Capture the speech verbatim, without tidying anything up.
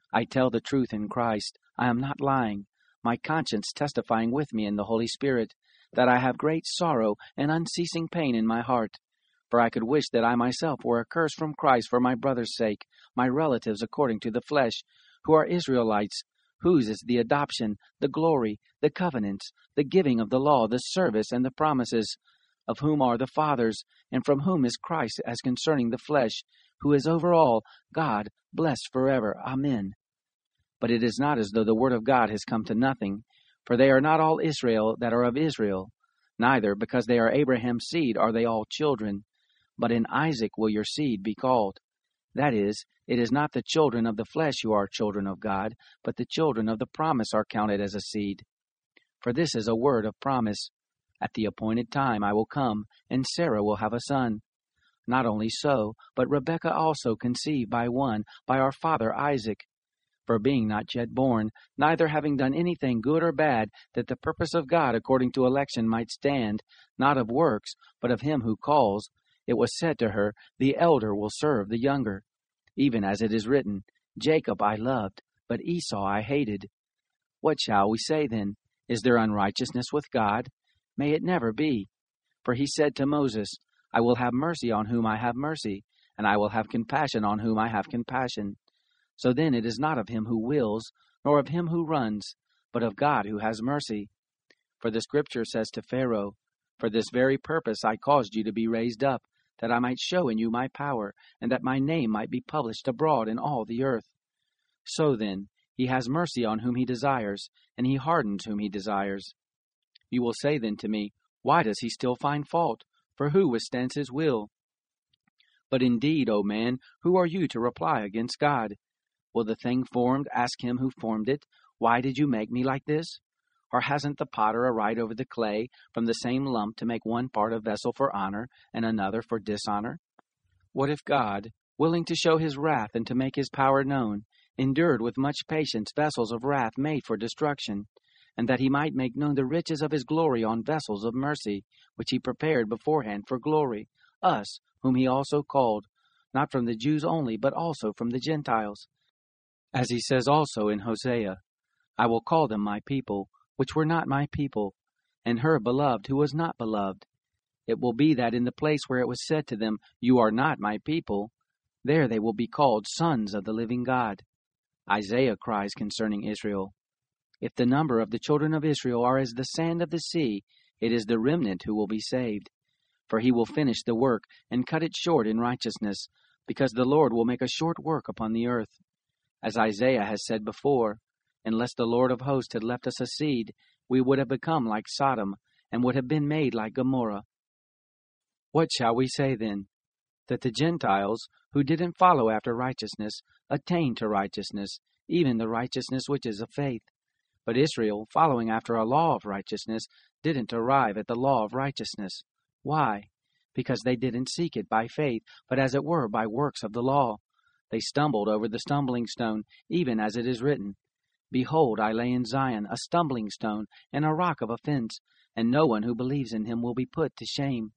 I tell the truth in Christ. I am not lying, my conscience testifying with me in the Holy Spirit, that I have great sorrow and unceasing pain in my heart. For I could wish that I myself were accursed from Christ for my brother's sake, my relatives according to the flesh, who are Israelites, whose is the adoption, the glory, the covenants, the giving of the law, the service, and the promises, of whom are the fathers, and from whom is Christ as concerning the flesh, who is over all, God, blessed forever. Amen. But it is not as though the word of God has come to nothing, for they are not all Israel that are of Israel, neither, because they are Abraham's seed, are they all children. But in Isaac will your seed be called. That is, it is not the children of the flesh who are children of God, but the children of the promise are counted as a seed. For this is a word of promise. At the appointed time I will come, and Sarah will have a son. Not only so, but Rebekah also conceived by one, by our father Isaac. For being not yet born, neither having done anything good or bad, that the purpose of God according to election might stand, not of works, but of him who calls, it was said to her, The elder will serve the younger. Even as it is written, Jacob I loved, but Esau I hated. What shall we say then? Is there unrighteousness with God? May it never be. For he said to Moses, I will have mercy on whom I have mercy, and I will have compassion on whom I have compassion. So then it is not of him who wills, nor of him who runs, but of God who has mercy. For the Scripture says to Pharaoh, For this very purpose I caused you to be raised up, that I might show in you my power, and that my name might be published abroad in all the earth. So then, he has mercy on whom he desires, and he hardens whom he desires. You will say then to me, Why does he still find fault? For who withstands his will? But indeed, O man, who are you to reply against God? Will the thing formed ask him who formed it, Why did you make me like this? Or hasn't the potter a right over the clay from the same lump to make one part a vessel for honor and another for dishonor? What if God, willing to show his wrath and to make his power known, endured with much patience vessels of wrath made for destruction, and that he might make known the riches of his glory on vessels of mercy, which he prepared beforehand for glory, us, whom he also called, not from the Jews only, but also from the Gentiles? As he says also in Hosea, I will call them my people, which were not my people, and her beloved, who was not beloved. It will be that in the place where it was said to them, You are not my people, there they will be called sons of the living God. Isaiah cries concerning Israel, If the number of the children of Israel are as the sand of the sea, it is the remnant who will be saved. For he will finish the work and cut it short in righteousness, because the Lord will make a short work upon the earth. As Isaiah has said before, Unless the Lord of hosts had left us a seed, we would have become like Sodom, and would have been made like Gomorrah. What shall we say then? That the Gentiles, who didn't follow after righteousness, attained to righteousness, even the righteousness which is of faith. But Israel, following after a law of righteousness, didn't arrive at the law of righteousness. Why? Because they didn't seek it by faith, but as it were by works of the law. They stumbled over the stumbling stone, even as it is written, Behold, I lay in Zion a stumbling stone and a rock of offense, and no one who believes in him will be put to shame.